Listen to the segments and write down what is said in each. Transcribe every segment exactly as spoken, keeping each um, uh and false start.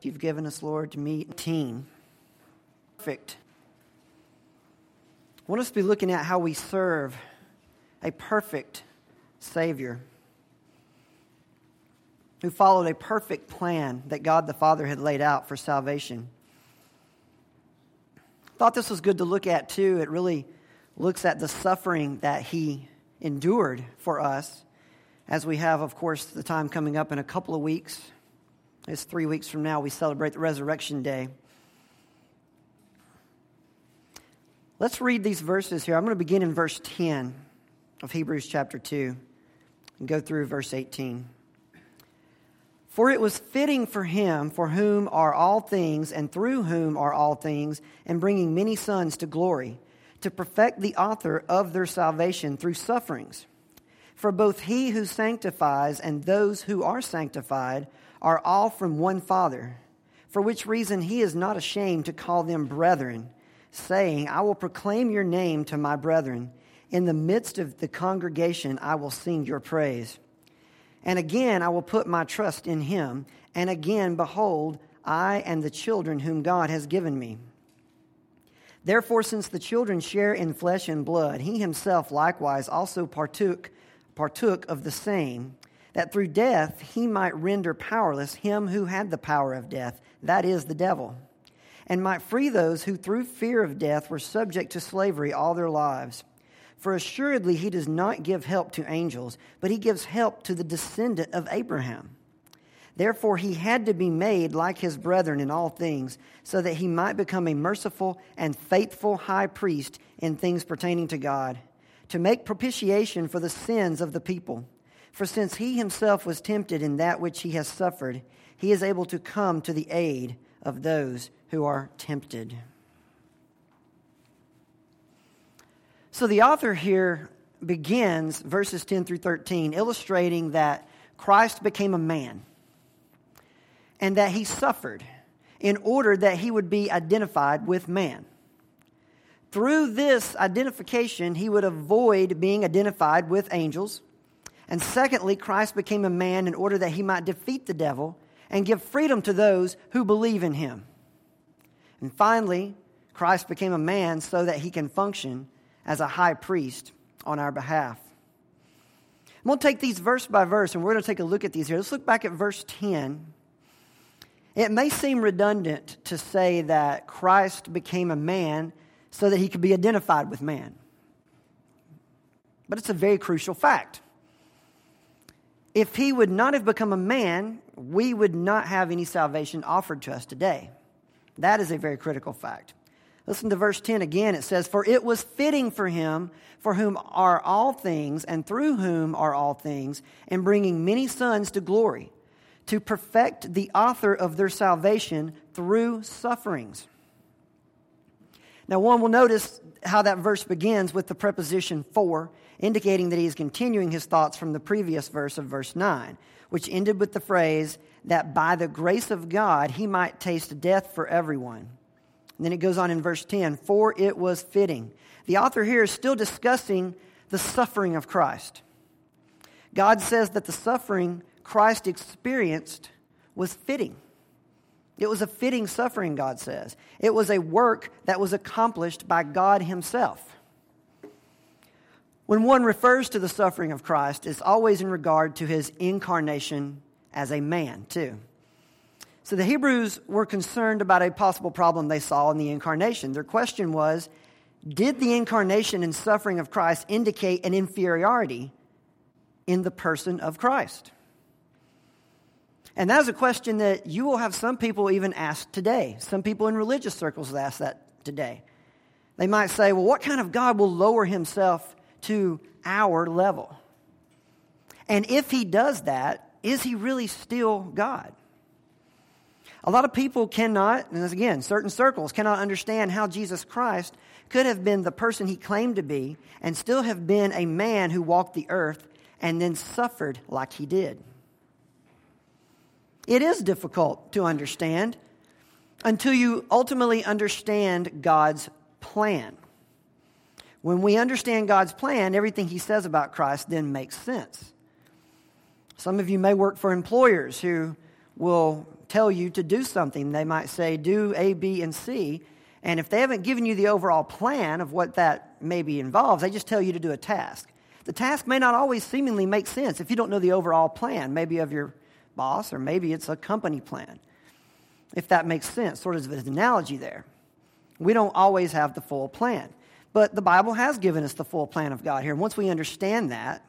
You've given us, Lord, to meet teen. Perfect. I want us to be looking at how we serve a perfect Savior who followed a perfect plan that God the Father had laid out for salvation. Thought this was good to look at too. It really looks at the suffering that He endured for us, as we have, of course, the time coming up in a couple of weeks. It's three weeks from now we celebrate the Resurrection Day. Let's read these verses here. I'm going to begin in verse ten of Hebrews chapter two and go through verse eighteen. For it was fitting for Him, for whom are all things, and through whom are all things, and bringing many sons to glory, to perfect the author of their salvation through sufferings. For both He who sanctifies and those who are sanctified are all from one Father, for which reason He is not ashamed to call them brethren, saying, I will proclaim your name to my brethren. In the midst of the congregation I will sing your praise. And again I will put my trust in Him. And again, behold, I and the children whom God has given me. Therefore, since the children share in flesh and blood, He Himself likewise also partook, partook of the same, that through death He might render powerless him who had the power of death, that is, the devil, and might free those who through fear of death were subject to slavery all their lives. For assuredly He does not give help to angels, but He gives help to the descendant of Abraham. Therefore He had to be made like His brethren in all things, so that He might become a merciful and faithful high priest in things pertaining to God, to make propitiation for the sins of the people. For since He Himself was tempted in that which He has suffered, He is able to come to the aid of those who are tempted. So the author here begins verses ten through thirteen, illustrating that Christ became a man and that He suffered in order that He would be identified with man. Through this identification, He would avoid being identified with angels. And secondly, Christ became a man in order that He might defeat the devil and give freedom to those who believe in Him. And finally, Christ became a man so that He can function as a high priest on our behalf. I'm going to take these verse by verse, and we're going to take a look at these here. Let's look back at verse ten. It may seem redundant to say that Christ became a man so that He could be identified with man. But it's a very crucial fact. If He would not have become a man, we would not have any salvation offered to us today. That is a very critical fact. Listen to verse ten again. It says, For it was fitting for Him, for whom are all things, and through whom are all things, and bringing many sons to glory, to perfect the author of their salvation through sufferings. Now, one will notice how that verse begins with the preposition for, indicating that he is continuing his thoughts from the previous verse of verse nine, which ended with the phrase that by the grace of God He might taste death for everyone. And then it goes on in verse ten, for it was fitting. The author here is still discussing the suffering of Christ. God says that the suffering Christ experienced was fitting. It was a fitting suffering, God says. It was a work that was accomplished by God Himself. When one refers to the suffering of Christ, it's always in regard to His incarnation as a man, too. So the Hebrews were concerned about a possible problem they saw in the incarnation. Their question was, did the incarnation and suffering of Christ indicate an inferiority in the person of Christ? And that is a question that you will have some people even ask today. Some people in religious circles will ask that today. They might say, well, what kind of God will lower Himself to our level? And if He does that, is He really still God? A lot of people cannot, and again, certain circles cannot understand how Jesus Christ could have been the person He claimed to be and still have been a man who walked the earth and then suffered like He did. It is difficult to understand until you ultimately understand God's plan. When we understand God's plan, everything He says about Christ then makes sense. Some of you may work for employers who will tell you to do something. They might say, do A, B, and C. And if they haven't given you the overall plan of what that maybe involves, they just tell you to do a task. The task may not always seemingly make sense if you don't know the overall plan, maybe of your boss, or maybe it's a company plan, if that makes sense, sort of an analogy there. We don't always have the full plan. But the Bible has given us the full plan of God here. And once we understand that,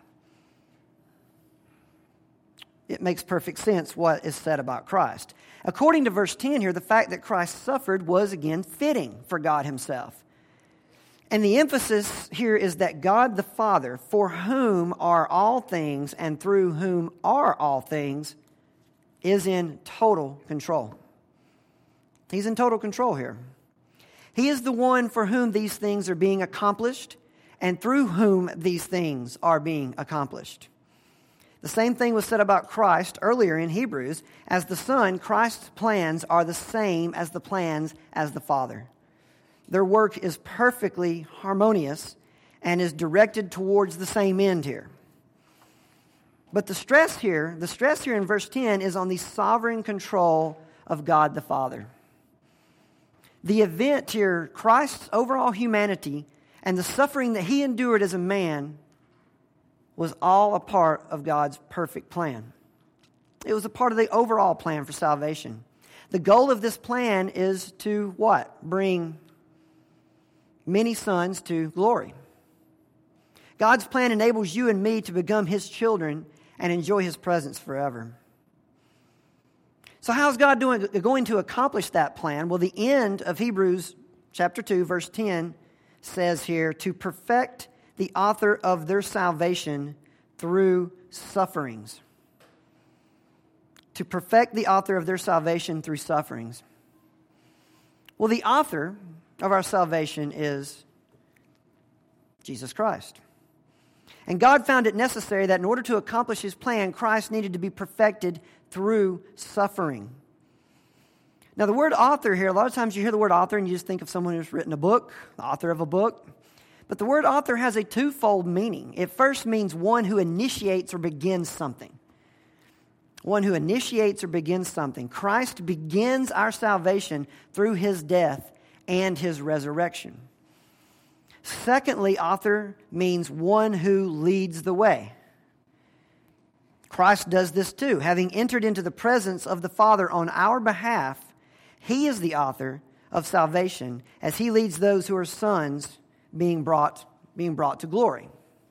it makes perfect sense what is said about Christ. According to verse ten here, the fact that Christ suffered was again fitting for God himself. And the emphasis here is that God the Father, for whom are all things and through whom are all things, is in total control. He's in total control here. He is the one for whom these things are being accomplished and through whom these things are being accomplished. The same thing was said about Christ earlier in Hebrews. As the Son, Christ's plans are the same as the plans as the Father. Their work is perfectly harmonious and is directed towards the same end here. But the stress here, the stress here in verse ten is on the sovereign control of God the Father. The event here, Christ's overall humanity and the suffering that he endured as a man, was all a part of God's perfect plan. It was a part of the overall plan for salvation. The goal of this plan is to what? Bring many sons to glory. God's plan enables you and me to become his children and enjoy his presence forever. So how is God doing, going to accomplish that plan? Well, the end of Hebrews chapter two, verse ten says here, to perfect the author of their salvation through sufferings. To perfect the author of their salvation through sufferings. Well, the author of our salvation is Jesus Christ. And God found it necessary that in order to accomplish his plan, Christ needed to be perfected through suffering. Now, the word author here, a lot of times you hear the word author and you just think of someone who's written a book, the author of a book. But the word author has a twofold meaning. It first means one who initiates or begins something. One who initiates or begins something. Christ begins our salvation through his death and his resurrection. Secondly, author means one who leads the way. Christ does this too. Having entered into the presence of the Father on our behalf, he is the author of salvation as he leads those who are sons being brought, being brought to glory.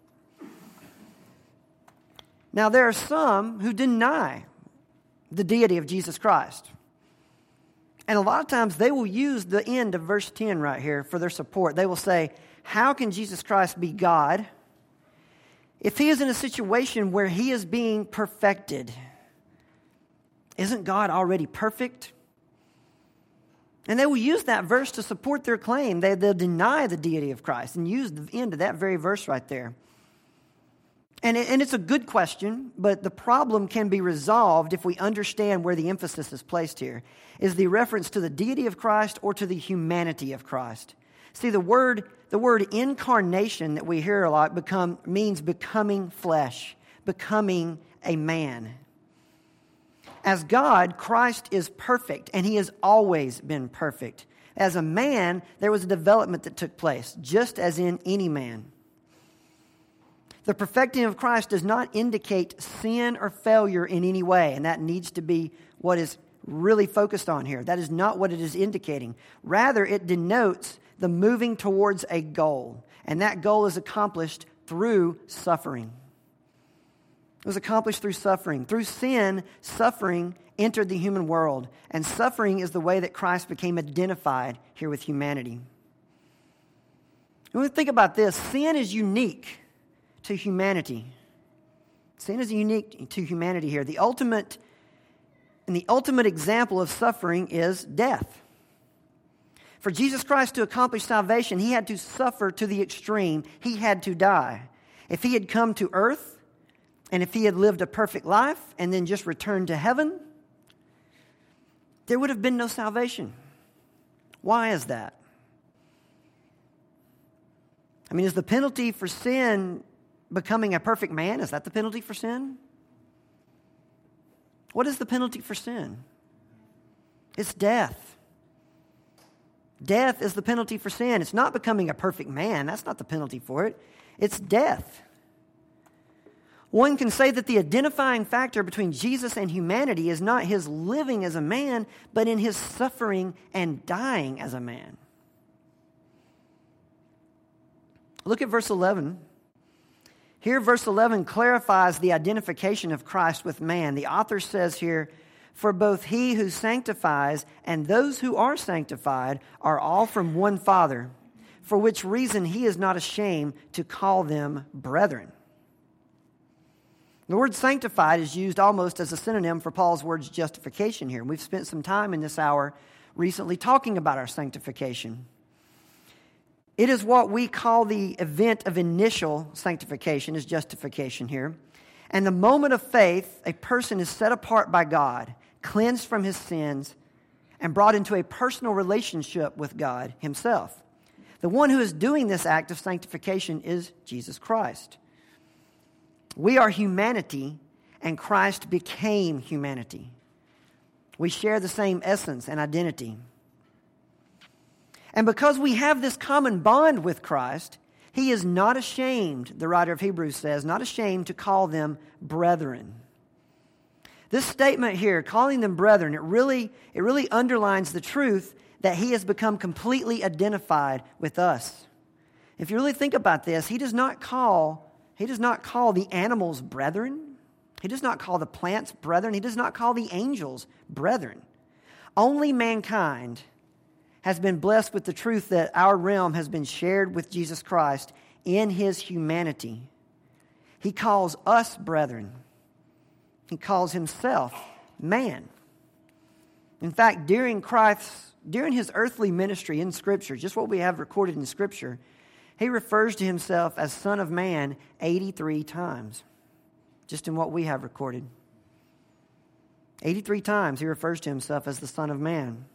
Now, there are some who deny the deity of Jesus Christ. And a lot of times they will use the end of verse ten right here for their support. They will say, how can Jesus Christ be God if he is in a situation where he is being perfected? Isn't God already perfect? And they will use that verse to support their claim. They, they'll deny the deity of Christ and use the end of that very verse right there. And, it, and it's a good question, but the problem can be resolved if we understand where the emphasis is placed here. Is the reference to the deity of Christ or to the humanity of Christ? See, the word, the word incarnation that we hear a lot become, means becoming flesh, becoming a man. As God, Christ is perfect, and he has always been perfect. As a man, there was a development that took place, just as in any man. The perfecting of Christ does not indicate sin or failure in any way, and that needs to be what is really focused on here. That is not what it is indicating. Rather, it denotes the moving towards a goal, and that goal is accomplished through suffering. It was accomplished through suffering. Through sin, suffering entered the human world, and suffering is the way that Christ became identified here with humanity. When we think about this, sin is unique to humanity. Sin is unique to humanity here. The ultimate, and the ultimate example of suffering is death. For Jesus Christ to accomplish salvation, he had to suffer to the extreme. He had to die. If he had come to earth, and if he had lived a perfect life and then just returned to heaven, there would have been no salvation. Why is that? I mean, is the penalty for sin becoming a perfect man? Is that the penalty for sin? What is the penalty for sin? It's death. Death is the penalty for sin. It's not becoming a perfect man. That's not the penalty for it. It's death. One can say that the identifying factor between Jesus and humanity is not his living as a man, but in his suffering and dying as a man. Look at verse eleven. Here, verse eleven clarifies the identification of Christ with man. The author says here, "For both he who sanctifies and those who are sanctified are all from one Father, for which reason he is not ashamed to call them brethren." The word sanctified is used almost as a synonym for Paul's words justification here. We've spent some time in this hour recently talking about our sanctification. It is what we call the event of initial sanctification, is justification here. And the moment of faith, a person is set apart by God, cleansed from his sins, and brought into a personal relationship with God himself. The one who is doing this act of sanctification is Jesus Christ. We are humanity, and Christ became humanity. We share the same essence and identity. And because we have this common bond with Christ, he is not ashamed, the writer of Hebrews says, not ashamed to call them brethren. This statement here, calling them brethren, it really, it really underlines the truth that he has become completely identified with us. If you really think about this, he does not call, he does not call the animals brethren. He does not call the plants brethren. He does not call the angels brethren. Only mankind has been blessed with the truth that our realm has been shared with Jesus Christ in his humanity. He calls us brethren. He calls himself man. In fact, during Christ's, during his earthly ministry in Scripture, just what we have recorded in Scripture, he refers to himself as Son of Man eighty-three times, just in what we have recorded. eighty-three times he refers to himself as the Son of Man.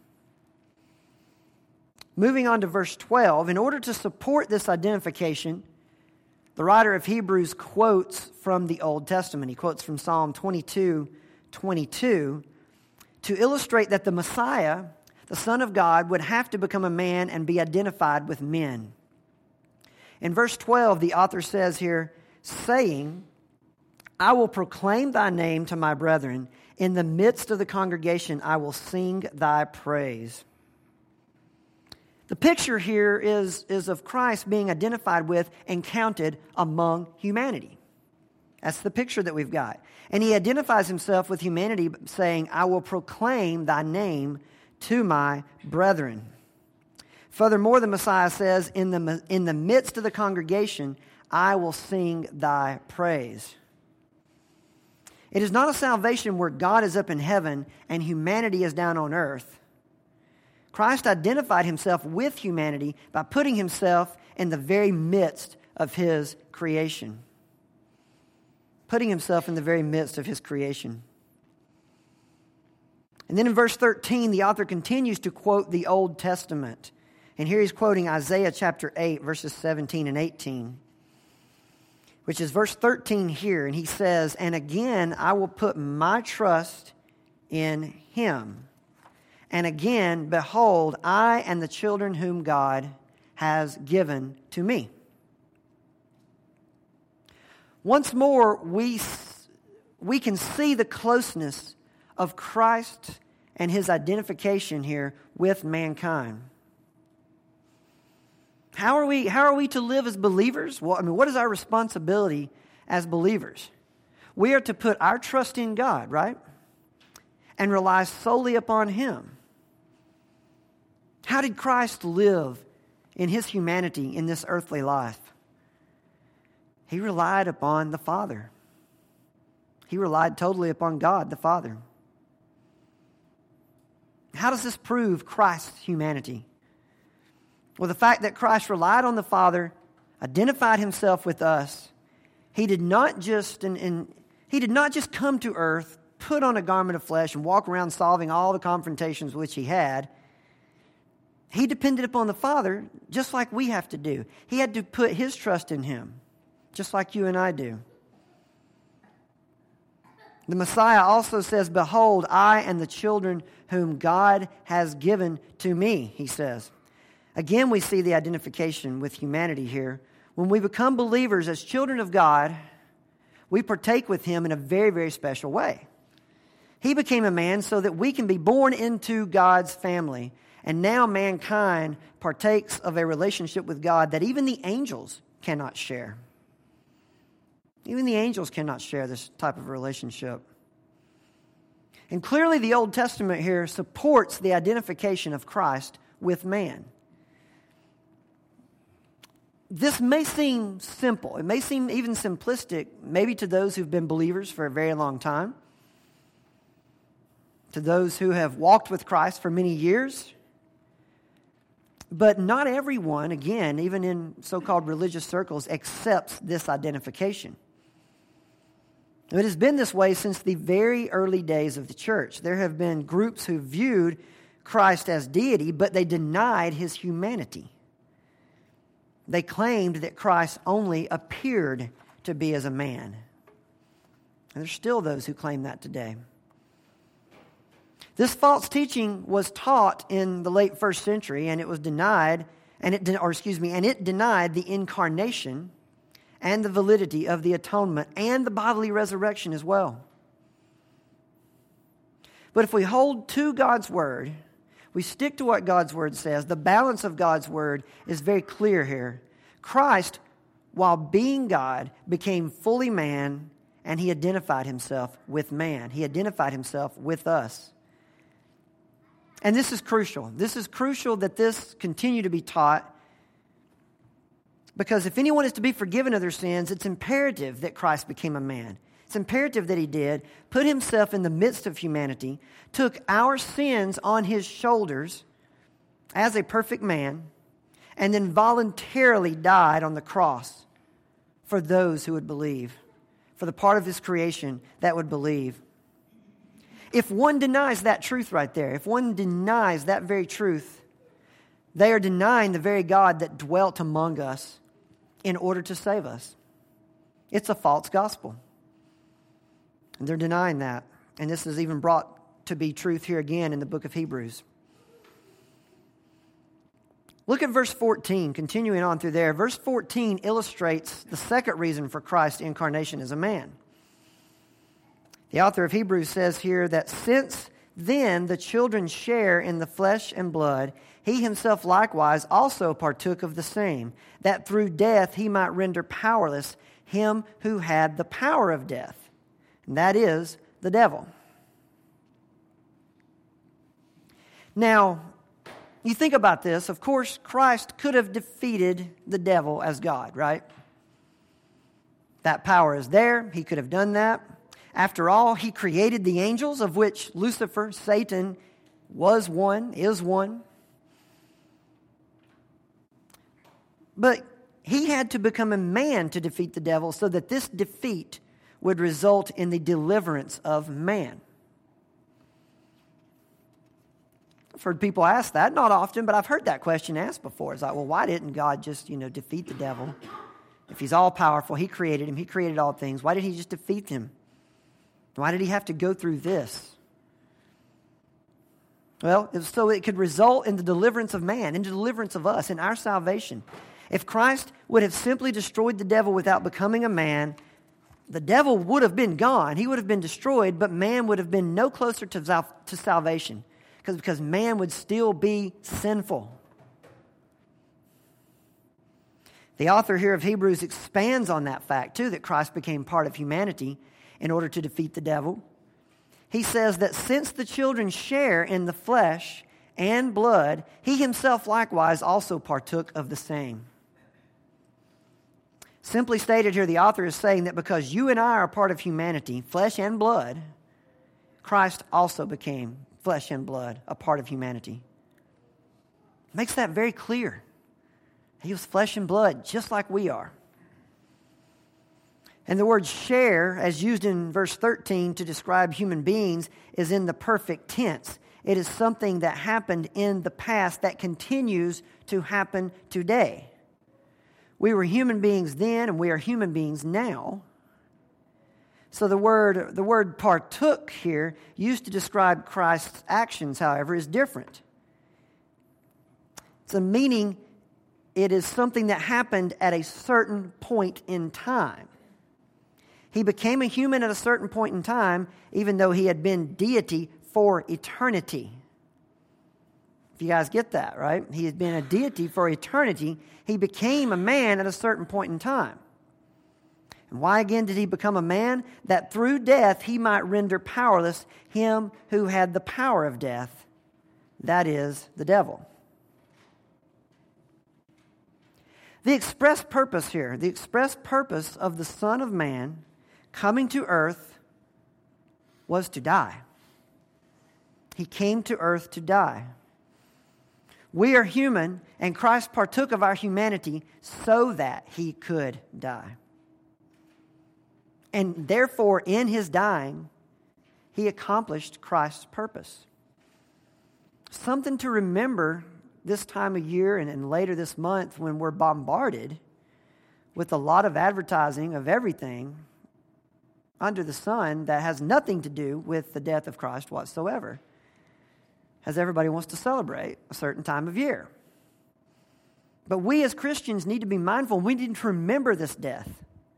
Moving on to verse twelve, in order to support this identification, the writer of Hebrews quotes from the Old Testament. He quotes from Psalm twenty-two twenty-two to illustrate that the Messiah, the Son of God, would have to become a man and be identified with men. In verse twelve, the author says here, saying, "I will proclaim thy name to my brethren. In the midst of the congregation, I will sing thy praise." The picture here is, is of Christ being identified with and counted among humanity. That's the picture that we've got. And he identifies himself with humanity saying, "I will proclaim thy name to my brethren." Furthermore, the Messiah says, in the, in the midst of the congregation, I will sing thy praise. It is not a salvation where God is up in heaven and humanity is down on earth. Christ identified himself with humanity by putting himself in the very midst of his creation. Putting himself in the very midst of his creation. And then in verse thirteen, the author continues to quote the Old Testament. And here he's quoting Isaiah chapter eight, verses seventeen and eighteen, which is verse thirteen here. And he says, "And again, I will put my trust in him. And again, behold, I and the children whom God has given to me." Once more, we, we can see the closeness of Christ and his identification here with mankind. How are we, how are we to live as believers? Well, I mean, what is our responsibility as believers? We are to put our trust in God, right? And rely solely upon him. How did Christ live in his humanity in this earthly life? He relied upon the Father. He relied totally upon God, the Father. How does this prove Christ's humanity? Well, the fact that Christ relied on the Father, identified himself with us, he did not just and, and he did not just come to earth, put on a garment of flesh, and walk around solving all the confrontations which he had. He depended upon the Father just like we have to do. He had to put his trust in him, just like you and I do. The Messiah also says, "Behold, I and the children whom God has given to me," he says. Again, we see the identification with humanity here. When we become believers as children of God, we partake with him in a very, very special way. He became a man so that we can be born into God's family. And now mankind partakes of a relationship with God that even the angels cannot share. Even the angels cannot share this type of relationship. And clearly the Old Testament here supports the identification of Christ with man. This may seem simple. It may seem even simplistic, maybe to those who've been believers for a very long time, to those who have walked with Christ for many years. But not everyone, again, even in so-called religious circles, accepts this identification. It has been this way since the very early days of the church. There have been groups who viewed Christ as deity, but they denied his humanity. They claimed that Christ only appeared to be as a man. And there's still those who claim that today. This false teaching was taught in the late first century, and it was denied, and it or excuse me, and it denied the incarnation and the validity of the atonement and the bodily resurrection as well. But if we hold to God's word, we stick to what God's word says, the balance of God's word is very clear here. Christ, while being God, became fully man, and he identified himself with man. He identified himself with us. And this is crucial. This is crucial that this continue to be taught, because if anyone is to be forgiven of their sins, it's imperative that Christ became a man. It's imperative that he did, put himself in the midst of humanity, took our sins on his shoulders as a perfect man, and then voluntarily died on the cross for those who would believe, for the part of his creation that would believe. If one denies that truth right there, if one denies that very truth, they are denying the very God that dwelt among us in order to save us. It's a false gospel. And they're denying that. And this is even brought to be truth here again in the book of Hebrews. Look at verse fourteen, continuing on through there. Verse fourteen illustrates the second reason for Christ's incarnation as a man. The author of Hebrews says here that since then the children share in the flesh and blood, he himself likewise also partook of the same, that through death he might render powerless him who had the power of death, and that is the devil. Now, you think about this. Of course, Christ could have defeated the devil as God, right? That power is there. He could have done that. After all, he created the angels, of which Lucifer, Satan, was one, is one. But he had to become a man to defeat the devil so that this defeat would result in the deliverance of man. I've heard people ask that, not often, but I've heard that question asked before. It's like, well, why didn't God just, you know, defeat the devil? If he's all powerful, he created him, he created all things. Why did he just defeat him? Why did he have to go through this? Well, it was so it could result in the deliverance of man, in the deliverance of us, in our salvation. If Christ would have simply destroyed the devil without becoming a man, the devil would have been gone. He would have been destroyed, but man would have been no closer to, sal- to salvation because, because man would still be sinful. The author here of Hebrews expands on that fact, too, that Christ became part of humanity in order to defeat the devil. He says that since the children share in the flesh and blood, he himself likewise also partook of the same. Simply stated here, the author is saying that because you and I are part of humanity, flesh and blood, Christ also became flesh and blood, a part of humanity. Makes that very clear. He was flesh and blood, just like we are. And the word share, as used in verse thirteen to describe human beings, is in the perfect tense. It is something that happened in the past that continues to happen today. We were human beings then, and we are human beings now. So the word, the word partook here, used to describe Christ's actions, however, is different. It's a meaning, it is something that happened at a certain point in time. He became a human at a certain point in time, even though he had been deity for eternity. If you guys get that, right? He had been a deity for eternity. He became a man at a certain point in time. And why again did he become a man? That through death he might render powerless him who had the power of death, that is, the devil. The express purpose here, the express purpose of the Son of Man coming to earth was to die. He came to earth to die. We are human, and Christ partook of our humanity so that he could die. And therefore, in his dying, he accomplished Christ's purpose. Something to remember this time of year and, and later this month when we're bombarded with a lot of advertising of everything under the sun that has nothing to do with the death of Christ whatsoever, as everybody wants to celebrate a certain time of year. But we as Christians need to be mindful. We need to remember this death.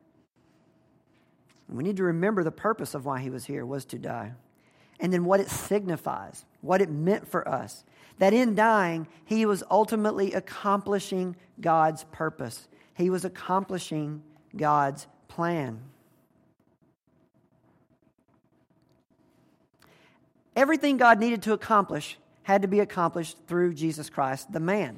We need to remember the purpose of why he was here was to die. And then what it signifies, what it meant for us. That in dying, he was ultimately accomplishing God's purpose. He was accomplishing God's plan. Everything God needed to accomplish had to be accomplished through Jesus Christ, the man.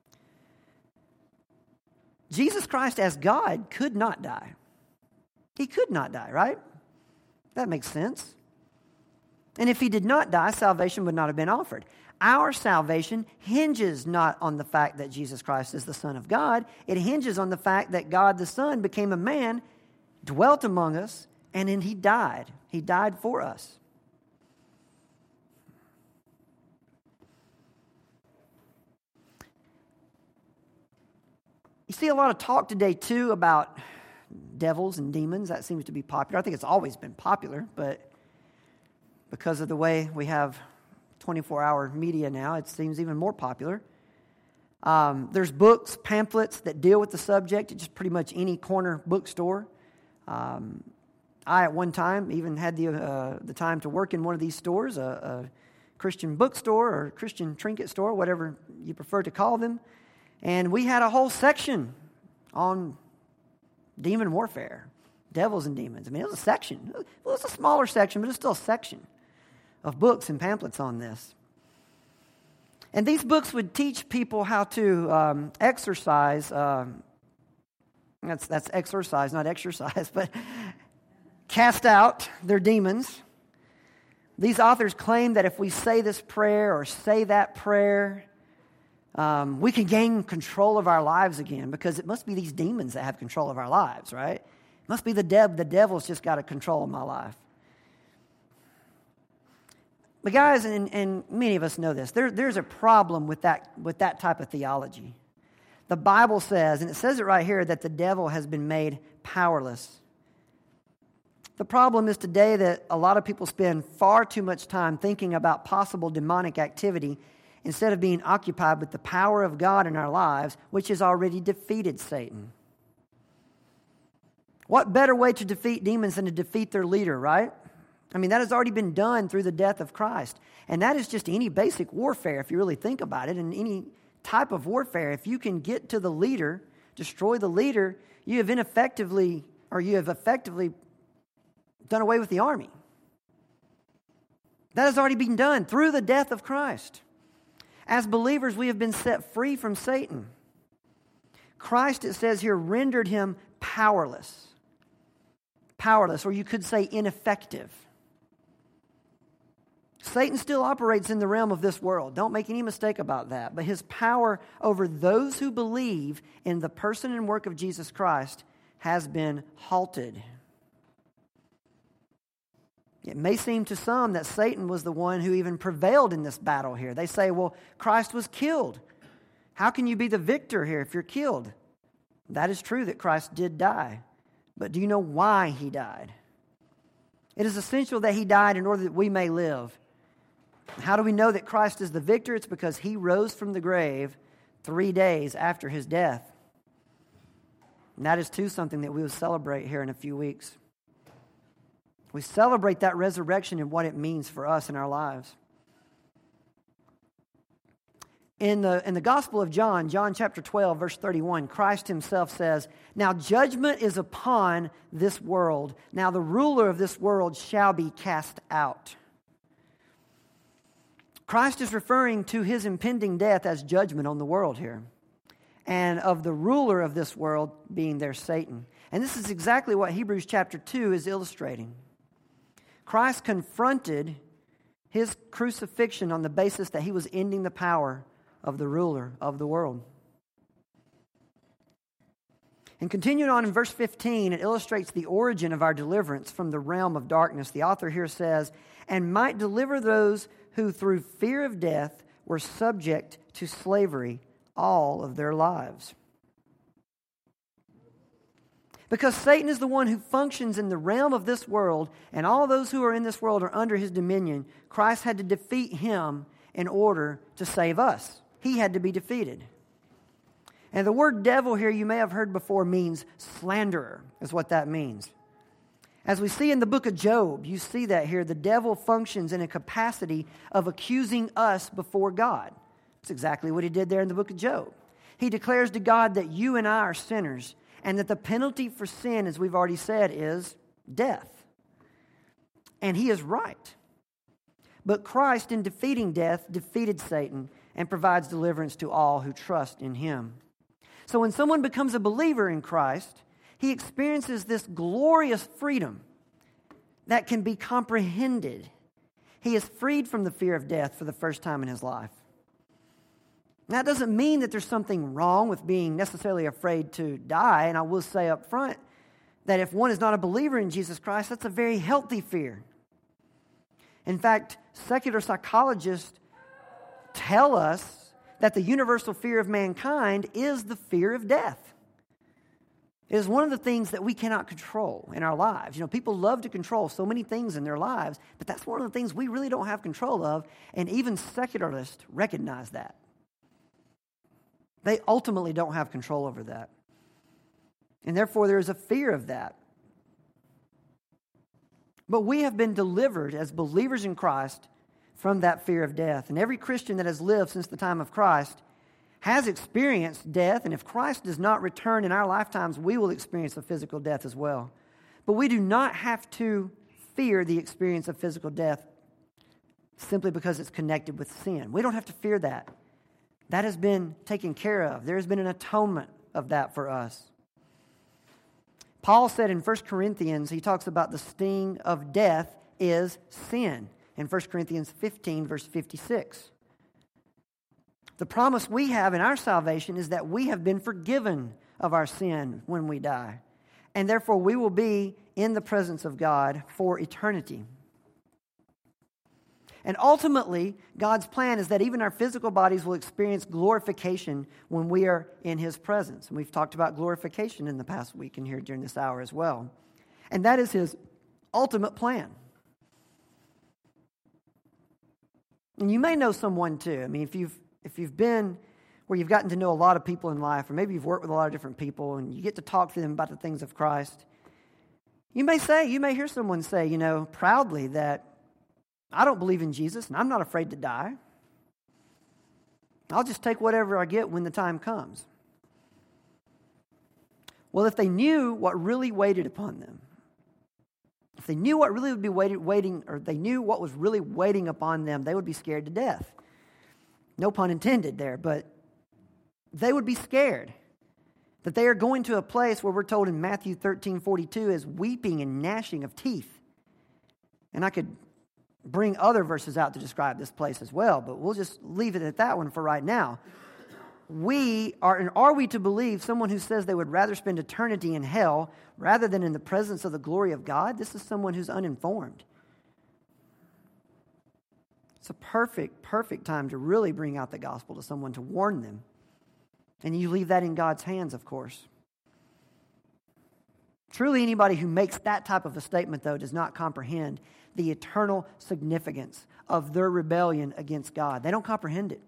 Jesus Christ as God could not die. He could not die, right? That makes sense. And if he did not die, salvation would not have been offered. Our salvation hinges not on the fact that Jesus Christ is the Son of God. It hinges on the fact that God the Son became a man, dwelt among us, and then he died. He died for us. You see a lot of talk today, too, about devils and demons. That seems to be popular. I think it's always been popular, but because of the way we have twenty-four hour media now, it seems even more popular. Um, there's books, pamphlets that deal with the subject at just pretty much any corner bookstore. Um, I, at one time, even had the uh, the time to work in one of these stores, a, a Christian bookstore or Christian trinket store, whatever you prefer to call them. And we had a whole section on demon warfare, devils and demons. I mean, it was a section. Well, it was a smaller section, but it's still a section of books and pamphlets on this. And these books would teach people how to um, exercise. Um, that's that's exercise, not exercise, but cast out their demons. These authors claim that if we say this prayer or say that prayer, Um, we can gain control of our lives again, because it must be these demons that have control of our lives, right? It must be the dev- the devil's just got a control of my life. But guys, and, and many of us know this, there, there's a problem with that, with that type of theology. The Bible says, and it says it right here, that the devil has been made powerless. The problem is today that a lot of people spend far too much time thinking about possible demonic activity instead of being occupied with the power of God in our lives, which has already defeated Satan. What better way to defeat demons than to defeat their leader, right? I mean, that has already been done through the death of Christ. And that is just any basic warfare, if you really think about it, and any type of warfare. If you can get to the leader, destroy the leader, you have ineffectively, or you have effectively done away with the army. That has already been done through the death of Christ. As believers, we have been set free from Satan. Christ, it says here, rendered him powerless. Powerless, or you could say ineffective. Satan still operates in the realm of this world. Don't make any mistake about that. But his power over those who believe in the person and work of Jesus Christ has been halted. It may seem to some that Satan was the one who even prevailed in this battle here. They say, well, Christ was killed. How can you be the victor here if you're killed? That is true that Christ did die. But do you know why he died? It is essential that he died in order that we may live. How do we know that Christ is the victor? It's because he rose from the grave three days after his death. And that is too something that we will celebrate here in a few weeks. We celebrate that resurrection and what it means for us in our lives. In the, in the Gospel of John, John chapter twelve, verse thirty-one, Christ himself says, "Now judgment is upon this world. Now the ruler of this world shall be cast out." Christ is referring to his impending death as judgment on the world here, and of the ruler of this world being there Satan. And this is exactly what Hebrews chapter two is illustrating. Christ confronted his crucifixion on the basis that he was ending the power of the ruler of the world. And continuing on in verse fifteen, it illustrates the origin of our deliverance from the realm of darkness. The author here says, "And might deliver those who through fear of death were subject to slavery all of their lives." Because Satan is the one who functions in the realm of this world, and all those who are in this world are under his dominion, Christ had to defeat him in order to save us. He had to be defeated. And the word devil here, you may have heard before, means slanderer, is what that means. As we see in the book of Job, you see that here. The devil functions in a capacity of accusing us before God. That's exactly what he did there in the book of Job. He declares to God that you and I are sinners, and that the penalty for sin, as we've already said, is death. And he is right. But Christ, in defeating death, defeated Satan and provides deliverance to all who trust in him. So when someone becomes a believer in Christ, he experiences this glorious freedom that can be comprehended. He is freed from the fear of death for the first time in his life. Now, that doesn't mean that there's something wrong with being necessarily afraid to die. And I will say up front that if one is not a believer in Jesus Christ, that's a very healthy fear. In fact, secular psychologists tell us that the universal fear of mankind is the fear of death. It is one of the things that we cannot control in our lives. You know, people love to control so many things in their lives, but that's one of the things we really don't have control of, and even secularists recognize that. They ultimately don't have control over that. And therefore, there is a fear of that. But we have been delivered as believers in Christ from that fear of death. And every Christian that has lived since the time of Christ has experienced death. And if Christ does not return in our lifetimes, we will experience a physical death as well. But we do not have to fear the experience of physical death simply because it's connected with sin. We don't have to fear that. That has been taken care of. There has been an atonement of that for us. Paul said in First Corinthians, he talks about the sting of death is sin. In First Corinthians fifteen, verse fifty-six. The promise we have in our salvation is that we have been forgiven of our sin when we die. And therefore we will be in the presence of God for eternity. And ultimately, God's plan is that even our physical bodies will experience glorification when we are in his presence. And we've talked about glorification in the past week and here during this hour as well. And that is his ultimate plan. And you may know someone too. I mean, if you've if you've been where you've gotten to know a lot of people in life, or maybe you've worked with a lot of different people and you get to talk to them about the things of Christ, you may say, you may hear someone say, you know, proudly that I don't believe in Jesus and I'm not afraid to die. I'll just take whatever I get when the time comes. Well, if they knew what really waited upon them, if they knew what really would be waiting, waiting, or they knew what was really waiting upon them, they would be scared to death. No pun intended there, but they would be scared that they are going to a place where we're told in Matthew thirteen forty-two is weeping and gnashing of teeth. And I could bring other verses out to describe this place as well, but we'll just leave it at that one for right now. We are, and are we to believe someone who says they would rather spend eternity in hell rather than in the presence of the glory of God? This is someone who's uninformed. It's a perfect, perfect time to really bring out the gospel to someone, to warn them. And you leave that in God's hands, of course. Truly, anybody who makes that type of a statement, though, does not comprehend the eternal significance of their rebellion against God. They don't comprehend it.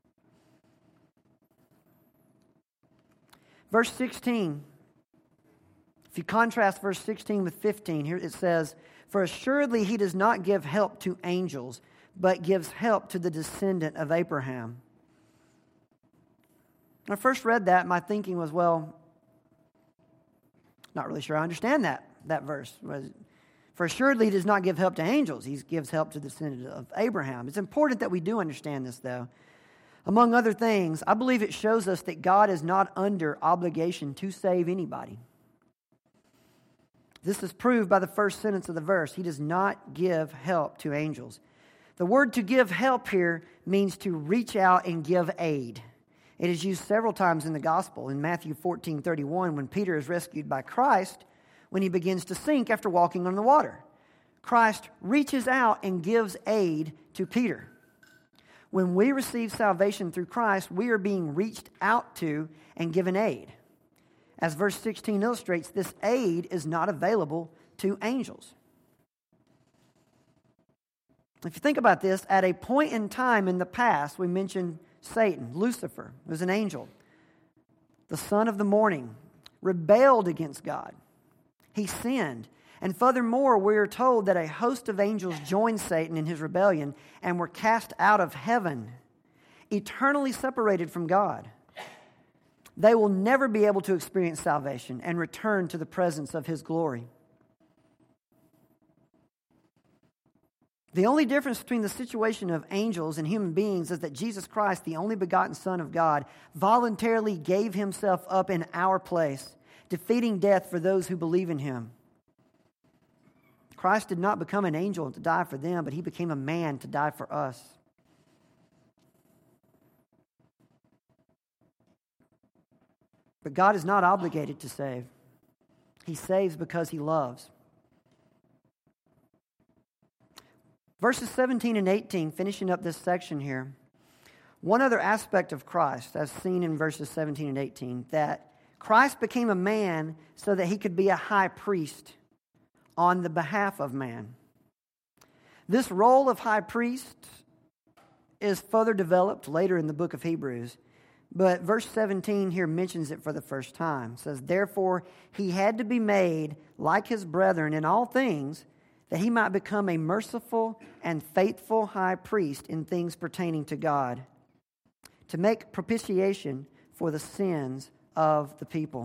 Verse sixteen, if you contrast verse sixteen with fifteen, here it says, "For assuredly he does not give help to angels, but gives help to the descendant of Abraham." When I first read that, my thinking was, well, not really sure I understand that, that verse. For assuredly he does not give help to angels. He gives help to the descendant of Abraham. It's important that we do understand this, though. Among other things, I believe it shows us that God is not under obligation to save anybody. This is proved by the first sentence of the verse. He does not give help to angels. The word to give help here means to reach out and give aid. It is used several times in the gospel. In Matthew fourteen thirty-one, when Peter is rescued by Christ, when he begins to sink after walking on the water, Christ reaches out and gives aid to Peter. When we receive salvation through Christ, we are being reached out to and given aid. As verse sixteen illustrates, this aid is not available to angels. If you think about this, at a point in time in the past, we mentioned Satan, Lucifer, was an angel, the son of the morning, rebelled against God. He sinned. And furthermore, we are told that a host of angels joined Satan in his rebellion and were cast out of heaven, eternally separated from God. They will never be able to experience salvation and return to the presence of His glory. The only difference between the situation of angels and human beings is that Jesus Christ, the only begotten Son of God, voluntarily gave Himself up in our place, defeating death for those who believe in Him. Christ did not become an angel to die for them, but He became a man to die for us. But God is not obligated to save. He saves because He loves. Verses seventeen and eighteen, finishing up this section here. One other aspect of Christ, as seen in verses seventeen and eighteen, that Christ became a man so that He could be a high priest on the behalf of man. This role of high priest is further developed later in the book of Hebrews. But verse seventeen here mentions it for the first time. It says, "Therefore He had to be made like His brethren in all things, that He might become a merciful and faithful high priest in things pertaining to God, to make propitiation for the sins of the people."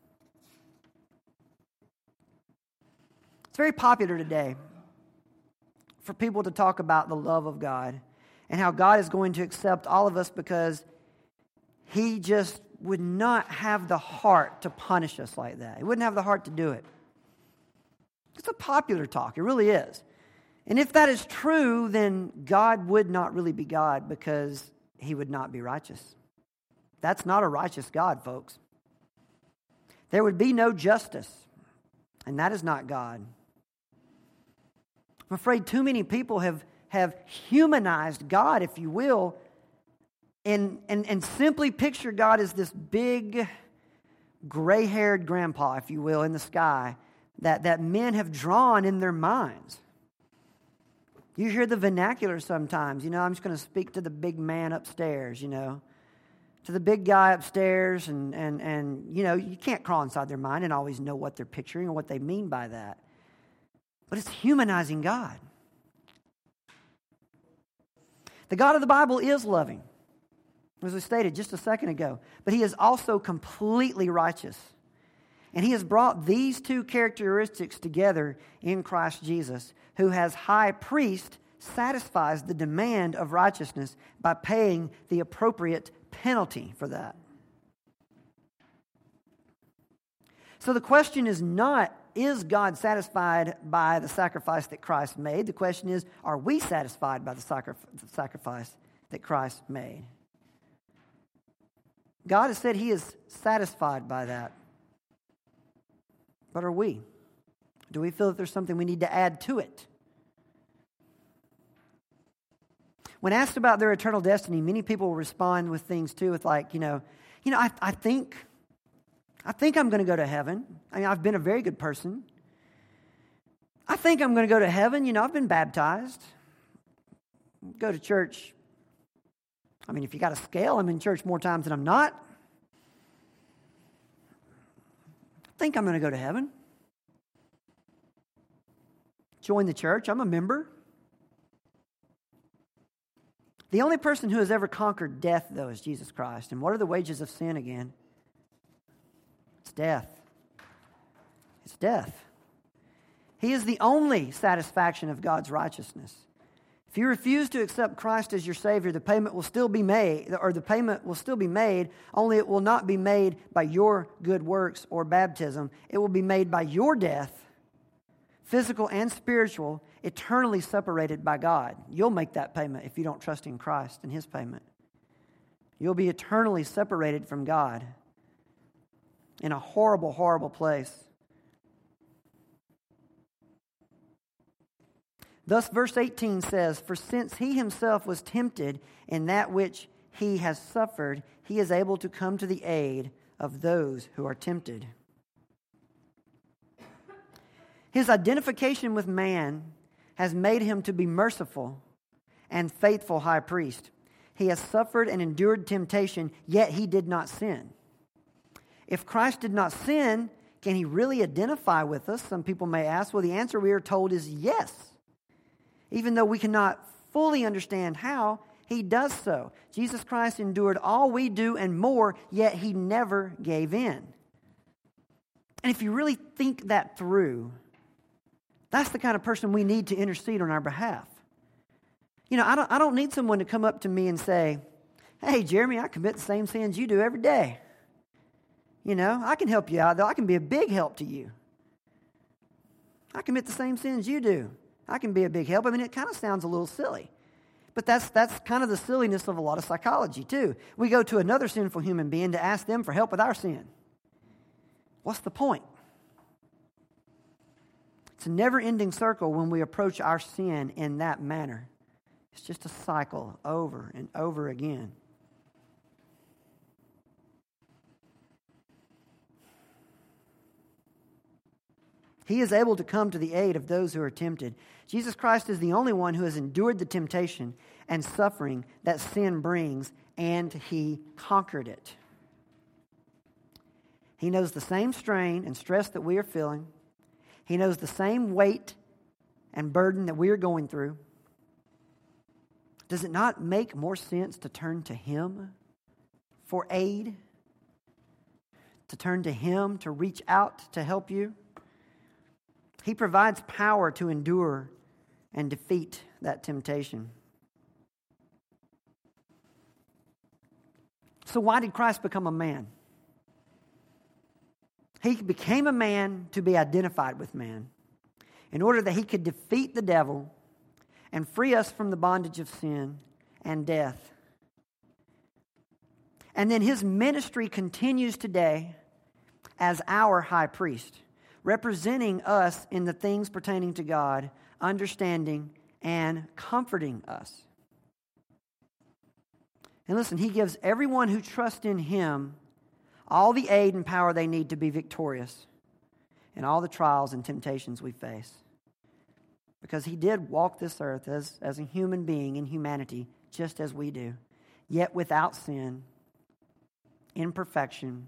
It's very popular today for people to talk about the love of God and how God is going to accept all of us because He just would not have the heart to punish us like that. He wouldn't have the heart to do it. It's a popular talk. It really is. And if that is true, then God would not really be God because He would not be righteous. That's not a righteous God, folks. There would be no justice, and that is not God. I'm afraid too many people have, have humanized God, if you will, and, and, and simply picture God as this big, gray-haired grandpa, if you will, in the sky that, that men have drawn in their minds. You hear the vernacular sometimes, you know, I'm just going to speak to the big man upstairs, you know, to the big guy upstairs, and, and, and, you know, you can't crawl inside their mind and always know what they're picturing or what they mean by that. But it's humanizing God. The God of the Bible is loving, as we stated just a second ago, but He is also completely righteous. And He has brought these two characteristics together in Christ Jesus, who as high priest satisfies the demand of righteousness by paying the appropriate penalty for that. So the question is not, is God satisfied by the sacrifice that Christ made? The question is, are we satisfied by the sacrifice that Christ made? God has said He is satisfied by that. But are we? Do we feel that there's something we need to add to it? When asked about their eternal destiny, many people will respond with things too, with like, you know, you know, I, I think, I think I'm going to go to heaven. I mean, I've been a very good person. I think I'm going to go to heaven. You know, I've been baptized. Go to church. I mean, if you got a scale, I'm in church more times than I'm not. I think I'm going to go to heaven. Join the church. I'm a member. The only person who has ever conquered death, though, is Jesus Christ. And what are the wages of sin again? It's death. It's death. He is the only satisfaction of God's righteousness. If you refuse to accept Christ as your Savior, the payment will still be made, or the payment will still be made, only it will not be made by your good works or baptism. It will be made by your death, physical and spiritual, eternally separated by God. You'll make that payment if you don't trust in Christ and His payment. You'll be eternally separated from God in a horrible, horrible place. Thus, verse eighteen says, "For since He Himself was tempted in that which He has suffered, He is able to come to the aid of those who are tempted." His identification with man has made Him to be merciful and faithful high priest. He has suffered and endured temptation, yet He did not sin. If Christ did not sin, can He really identify with us? Some people may ask. Well, the answer we are told is yes. Even though we cannot fully understand how, He does so. Jesus Christ endured all we do and more, yet He never gave in. And if you really think that through, that's the kind of person we need to intercede on our behalf. You know, I don't, I don't need someone to come up to me and say, "Hey, Jeremy, I commit the same sins you do every day. You know, I can help you out, though. I can be a big help to you. I commit the same sins you do. I can be a big help." I mean, it kind of sounds a little silly. But that's that's kind of the silliness of a lot of psychology, too. We go to another sinful human being to ask them for help with our sin. What's the point? It's a never-ending circle when we approach our sin in that manner. It's just a cycle over and over again. He is able to come to the aid of those who are tempted. Jesus Christ is the only one who has endured the temptation and suffering that sin brings, and He conquered it. He knows the same strain and stress that we are feeling. He knows the same weight and burden that we are going through. Does it not make more sense to turn to Him for aid? To turn to Him to reach out to help you? He provides power to endure and defeat that temptation. So why did Christ become a man? He became a man to be identified with man in order that He could defeat the devil and free us from the bondage of sin and death. And then His ministry continues today as our high priest, representing us in the things pertaining to God, understanding and comforting us. And listen, He gives everyone who trusts in Him all the aid and power they need to be victorious in all the trials and temptations we face. Because He did walk this earth as, as a human being in humanity, just as we do, yet without sin, in perfection,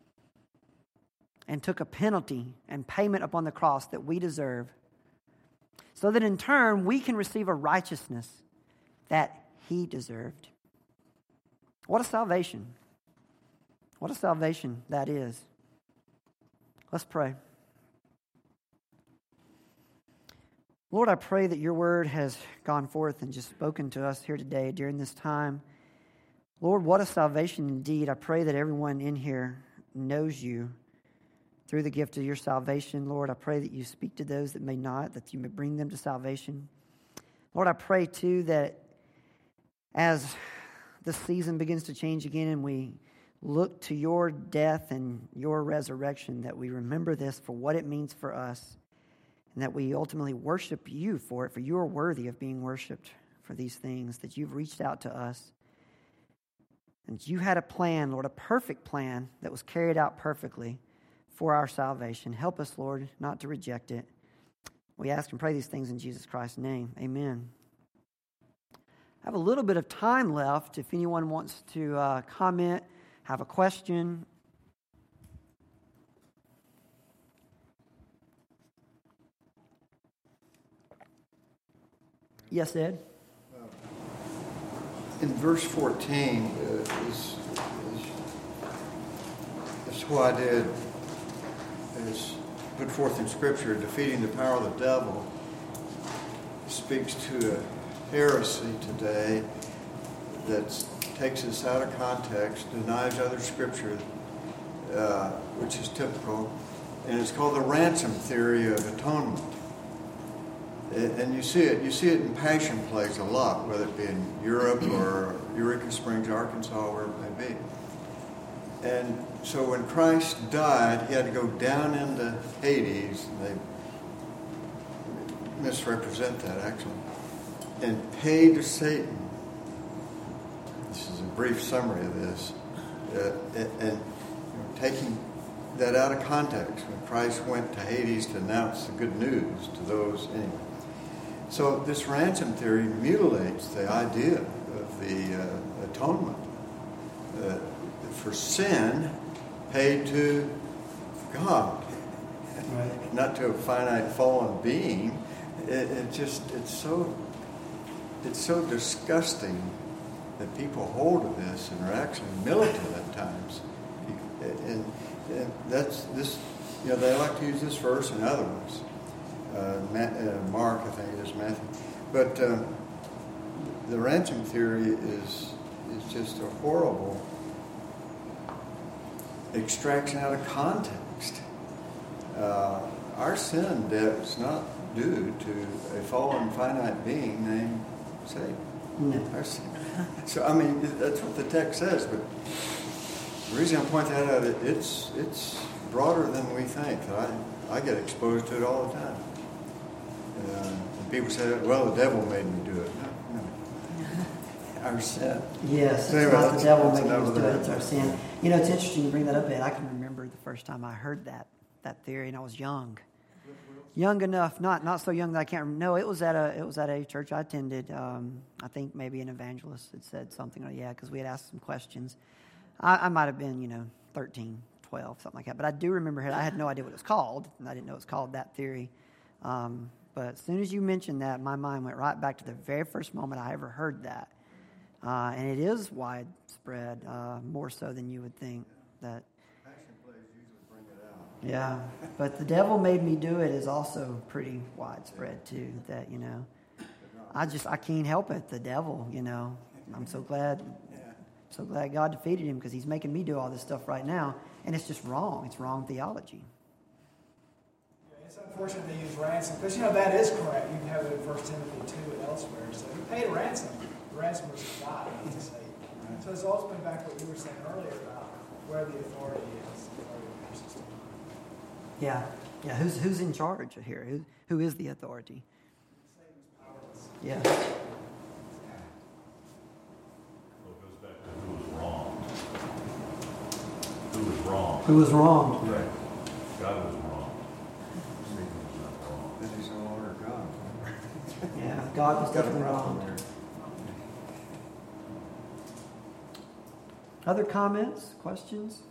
and took a penalty and payment upon the cross that we deserve, so that in turn we can receive a righteousness that He deserved. What a salvation. What a salvation that is. Let's pray. Lord, I pray that Your word has gone forth and just spoken to us here today during this time. Lord, what a salvation indeed. I pray that everyone in here knows You through the gift of Your salvation. Lord, I pray that You speak to those that may not, that You may bring them to salvation. Lord, I pray too that as the season begins to change again and we look to Your death and Your resurrection, that we remember this for what it means for us, and that we ultimately worship You for it, for You are worthy of being worshiped for these things, that You've reached out to us, And you had a plan, Lord, a perfect plan that was carried out perfectly for our salvation. Help us, Lord, not to reject it. We ask and pray these things in Jesus Christ's name. Amen. I have a little bit of time left if anyone wants to uh, comment, have a question. Yes, Ed? In verse fourteen, uh, is, is, is what I did is put forth in Scripture, defeating the power of the devil, speaks to a heresy today that takes us out of context, denies other Scripture, uh, which is typical, and it's called the ransom theory of atonement. And you see it, you see it in passion plays a lot, whether it be in Europe or Eureka Springs, Arkansas, wherever it may be. And so when Christ died, he had to go down into Hades, and they misrepresent that actually, and pay to Satan. This is a brief summary of this. Uh, and and you know, taking that out of context, when Christ went to Hades to announce the good news to those, anyway. So this ransom theory mutilates the idea of the uh, atonement uh, for sin paid to God, right. Not to a finite fallen being. It, it just it's so it's so disgusting that people hold to this and are actually militant at times, and, and that's this. You know, they like to use this verse and other ones. Uh, Ma- uh, Mark, I think it is Matthew, but uh, the ransom theory is is just a horrible extraction out of context. Uh, our sin debt is not due to a fallen finite being named Satan. No. Our sin. So I mean, that's what the text says. But the reason I point that out, it, it's it's broader than we think. I I get exposed to it all the time. Uh, and people say, well, the devil made me do it. No, no. Our sin. Yes, it's anyway, not the devil making us do it, that. it's our sin. You know, it's interesting you bring that up, Ed. I can remember the first time I heard that that theory, and I was young. Young enough, not not so young that I can't remember. No, it was at a it was at a church I attended. Um, I think maybe an evangelist had said something. Or yeah, because we had asked some questions. I, I might have been, you know, thirteen, twelve, something like that. But I do remember I had no idea what it was called, and I didn't know it was called that theory. Um, but as soon as you mentioned that, my mind went right back to the very first moment I ever heard that. Uh, and it is widespread, uh, more so than you would think. That. Passion plays usually bring it out. Yeah, but the devil made me do it is also pretty widespread too. That, you know, I just I can't help it. The devil, you know. I'm so glad, so glad God defeated him, because he's making me do all this stuff right now, and it's just wrong. It's wrong theology. It's unfortunate they use ransom, because, you know, that is correct. You can have it in First Timothy two and elsewhere. So he paid a ransom. The ransom was to God, not to Satan. So it's ultimately back to what you were saying earlier about where the authority is. The authority of your system. Yeah, yeah. Who's who's in charge here? Who who is the authority? Satan's powerless. Yeah. Well, it goes back to who was wrong. Who was wrong? Who was wrong? Right. God was wrong. Satan was not wrong. That he's no longer God. Yeah, God was Got a definitely problem wrong. there. Other comments, questions?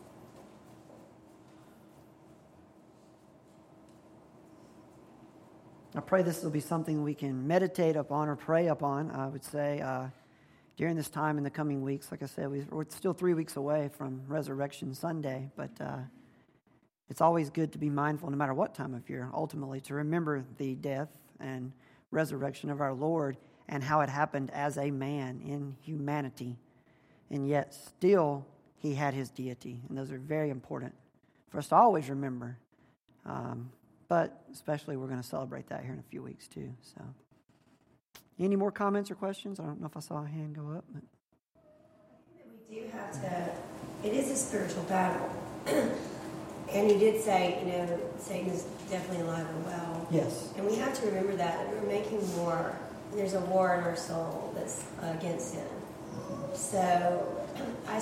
I pray this will be something we can meditate upon or pray upon. I would say uh, during this time in the coming weeks. Like I said, we're still three weeks away from Resurrection Sunday, but uh, it's always good to be mindful, no matter what time of year, ultimately, to remember the death and resurrection of our Lord and how it happened as a man in humanity. And yet still he had his deity. And those are very important for us to always remember. Um, but especially we're going to celebrate that here in a few weeks too. So, any more comments or questions? I don't know if I saw a hand go up. But. We do have to, it is a spiritual battle. And you did say, you know, Satan is definitely alive and well. Yes. And we have to remember that, that we're making war. There's a war in our soul that's uh, against sin. So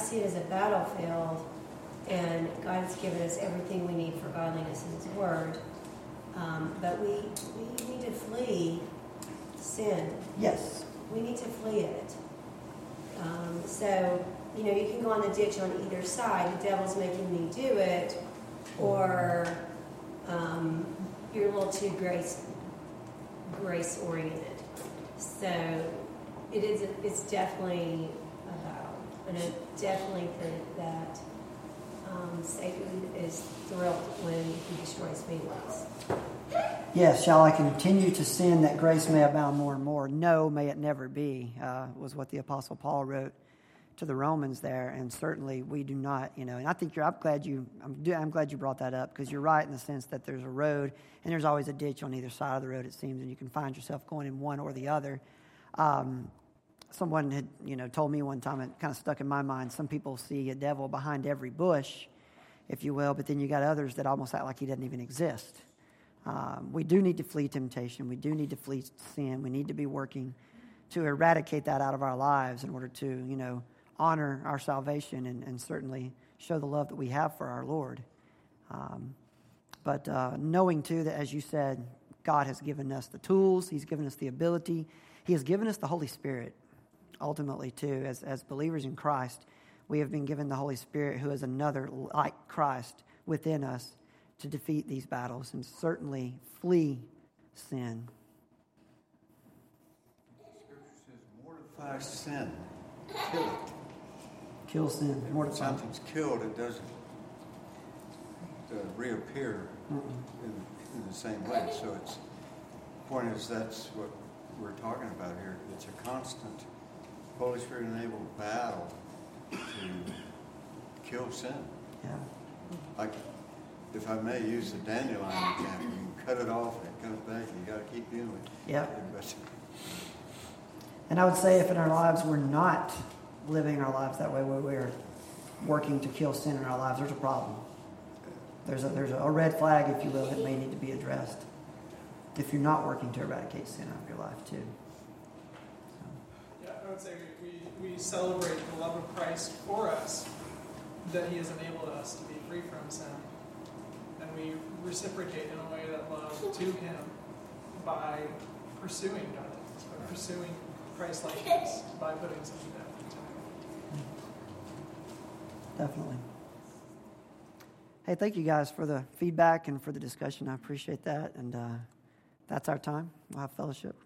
see it as a battlefield, and God has given us everything we need for godliness in His Word. Um, but we we need to flee sin. Yes. We need to flee it. Um, so, you know, you can go on the ditch on either side. The devil's making me do it, or um, you're a little too grace grace oriented. So, it is. It's definitely a battle, and I definitely think that um, Satan is thrilled when he destroys families. Yes, shall I continue to sin that grace may abound more and more? No, may it never be, uh, was what the Apostle Paul wrote to the Romans there, and certainly we do not, you know, and I think you're, I'm glad you, I'm, I'm glad you brought that up, because you're right in the sense that there's a road, and there's always a ditch on either side of the road, it seems, and you can find yourself going in one or the other. Um, someone had, you know, told me one time, it kind of stuck in my mind, some people see a devil behind every bush, if you will, but then you got others that almost act like he doesn't even exist. Um, we do need to flee temptation. We do need to flee sin. We need to be working to eradicate that out of our lives in order to, you know, honor our salvation and, and certainly show the love that we have for our Lord. Um, but uh, knowing, too, that, as you said, God has given us the tools. He's given us the ability. He has given us the Holy Spirit, ultimately, too. As, as believers in Christ, we have been given the Holy Spirit, who is another like Christ within us, to defeat these battles and certainly flee sin. Scripture says, mortify sin, kill it. Kill sin, And mortify. when something's killed, it doesn't uh, reappear in, in the same way. So it's the point is that's what we're talking about here. It's a constant Holy Spirit enabled battle to kill sin. Yeah. Like, if I may use the dandelion example, you can cut it off and it comes back, and you got to keep doing it. Yeah. But And I would say if in our lives we're not living our lives that way, where we're working to kill sin in our lives, there's a problem. There's a, there's a red flag, if you will, that may need to be addressed if you're not working to eradicate sin out of your life, too. Yeah, I would say we, we celebrate the love of Christ for us, that He has enabled us to be free from sin. And we reciprocate in a way that love to Him by pursuing godliness, by pursuing Christ-likeness, by putting something down for time. Definitely. Hey, thank you guys for the feedback and for the discussion. I appreciate that. And uh, that's our time. We'll have fellowship.